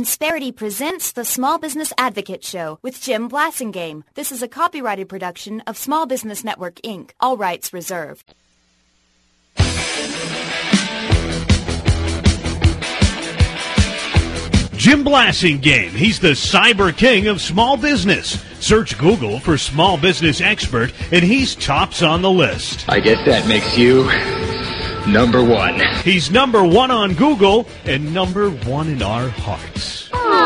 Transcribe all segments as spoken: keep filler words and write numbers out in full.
Insperity presents the Small Business Advocate Show with Jim Blasingame. This is a copyrighted production of Small Business Network, Incorporated. All rights reserved. Jim Blasingame. He's the cyber king of small business. Search Google for small business expert, and he's tops on the list. I guess that makes you number one. He's number one on Google and number one in our hearts.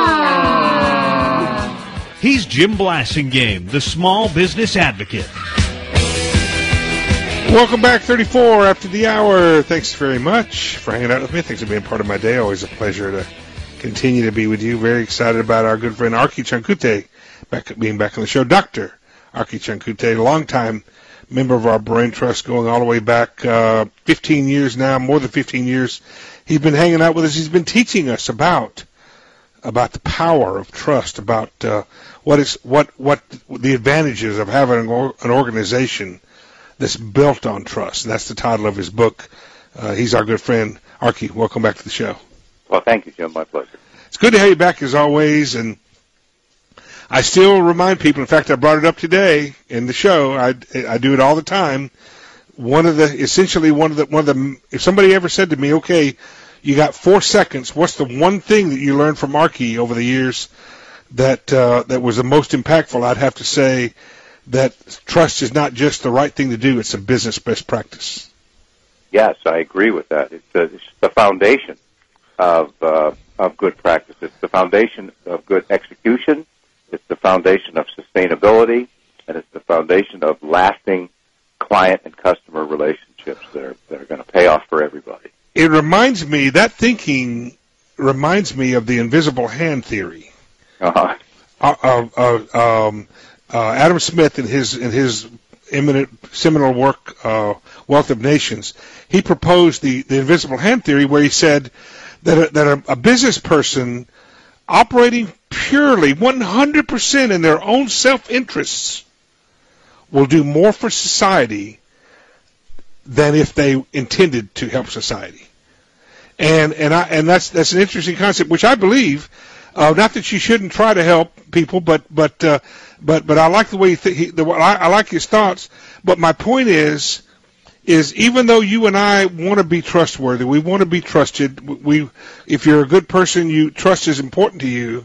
Aww. He's Jim Blasingame, the small business advocate. Welcome back, thirty-four after the hour. Thanks very much for hanging out with me. Thanks for being part of my day. Always a pleasure to continue to be with you. Very excited about our good friend Arki Chankute back, being back on the show. Doctor Arki Chankute, longtime member of our Brain Trust, going all the way back uh, fifteen years now, more than fifteen years. He's been hanging out with us. He's been teaching us about about the power of trust, about uh, what is what what the advantages of having an, or, an organization that's built on trust. And that's the title of his book. Uh, he's our good friend Arki. Welcome back to the show. Well, thank you, Jim. My pleasure. It's good to have you back as always, and I still remind people, in fact, I brought it up today in the show, I, I do it all the time, one of the, essentially one of the, one of the, if somebody ever said to me, okay, you got four seconds, what's the one thing that you learned from Arki over the years that, uh, that was the most impactful, I'd have to say that trust is not just the right thing to do, it's a business best practice. Yes, I agree with that. It's, a, it's the foundation of uh, of good practice. It's the foundation of good execution. It's the foundation of sustainability, and it's the foundation of lasting client and customer relationships that are that are going to pay off for everybody. It reminds me, that thinking reminds me of the invisible hand theory. Uh-huh. Uh, uh, um, uh, Adam Smith, in his in his eminent seminal work, uh, Wealth of Nations, he proposed the, the invisible hand theory, where he said that a, that a, a business person operating purely one hundred percent in their own self-interests will do more for society than if they intended to help society. And and I and that's that's an interesting concept, which I believe. Uh, not that you shouldn't try to help people, but but uh, but but I like the way you th- he, the, I, I like his thoughts. But my point is. is even though you and I want to be trustworthy, we want to be trusted, we, if you're a good person, you trust is important to you,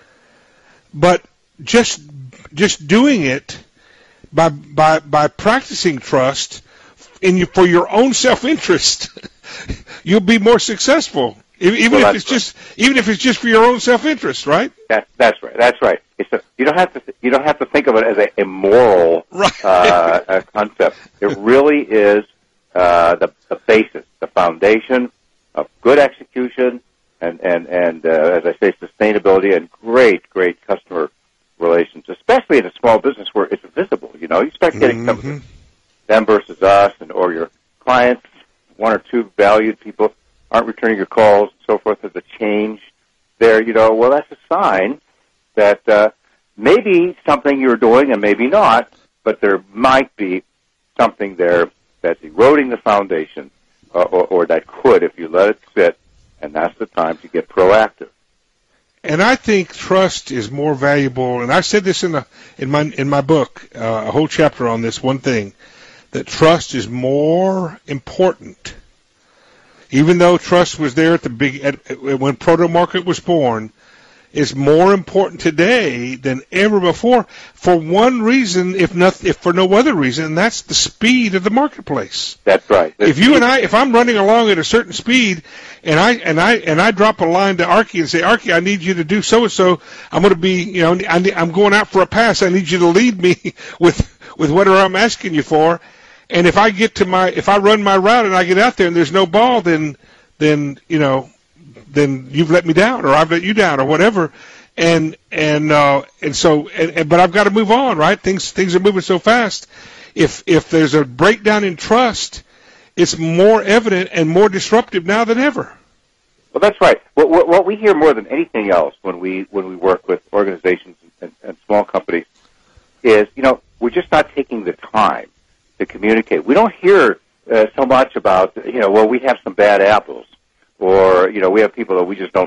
but just just doing it by by by practicing trust in you, for your own self-interest, you'll be more successful. Even well, if it's right. just even if it's just for your own self-interest, right? That, that's right. That's right. It's a, you don't have to you don't have to think of it as a, a moral right. uh, a concept. It really is uh, the, the basis, the foundation of good execution, and and and uh, as I say, sustainability and great great customer relations, especially in a small business where it's visible. You know, you start getting mm-hmm. some of the, them versus us, and or your clients, one or two valued people aren't returning your calls and so forth. There's a change there, you know, well, that's a sign that uh, maybe something you're doing and maybe not, but there might be something there that's eroding the foundation uh, or, or that could if you let it sit, and that's the time to get proactive. And I think trust is more valuable, and I said this in, the, in, my, in my book, uh, a whole chapter on this one thing, that trust is more important. Even though trust was there at the big at, when Proto Market was born, is more important today than ever before for one reason, if not if for no other reason, and that's the speed of the marketplace. That's right. That's if you and I, if I'm running along at a certain speed, and I and I and I drop a line to Arki and say, Arki, I need you to do so and so. I'm going to be, you know, I need, I'm going out for a pass. I need you to lead me with with whatever I'm asking you for. And if I get to my, if I run my route and I get out there and there's no ball, then, then you know, then you've let me down, or I've let you down, or whatever. And and uh, and so, and, and, but I've got to move on, right? Things things are moving so fast. If if there's a breakdown in trust, it's more evident and more disruptive now than ever. Well, that's right. What, what, what we hear more than anything else when we when we work with organizations and, and small companies is, you know, we're just not taking the time to communicate. We don't hear uh, so much about, you know, well, we have some bad apples, or, you know, we have people that we just don't trust.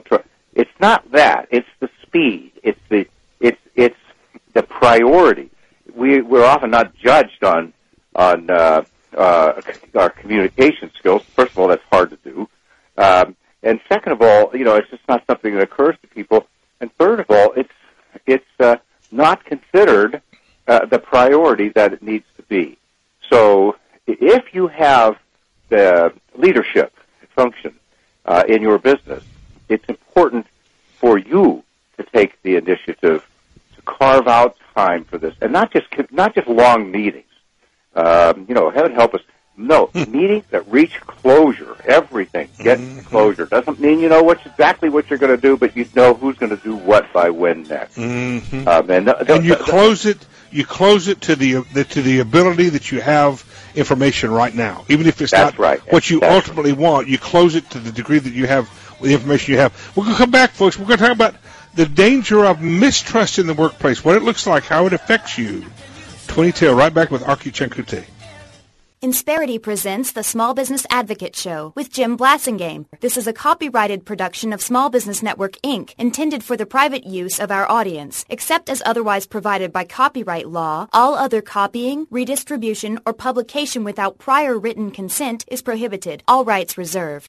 It's not that. It's the speed. It's the it's it's the priority. We we're often not judged on on uh, uh, our communication skills. First of all, that's hard to do, um, and second of all, you know, it's just not something that occurs to people. And third of all, it's it's uh, not considered uh, the priority that it needs to be. So if you have the leadership function uh, in your business, it's important for you to take the initiative to carve out time for this, and not just not just long meetings. Um, you know, heaven help us. No, meetings that reach closure. Everything gets mm-hmm. closure. Doesn't mean you know what's exactly what you're going to do, but you know who's going to do what by when next. Mm-hmm. Um, and, th- th- and you th- close it. You close it to the, the to the ability that you have information right now, even if it's That's not right. what you That's ultimately right. want. You close it to the degree that you have the information you have. We're going to come back, folks. We're going to talk about the danger of mistrust in the workplace, what it looks like, how it affects you. twenty Tail, right back with Archie Chankute. Insperity presents the Small Business Advocate Show with Jim Blasingame. This is a copyrighted production of Small Business Network, Incorporated, intended for the private use of our audience. Except as otherwise provided by copyright law, all other copying, redistribution, or publication without prior written consent is prohibited. All rights reserved.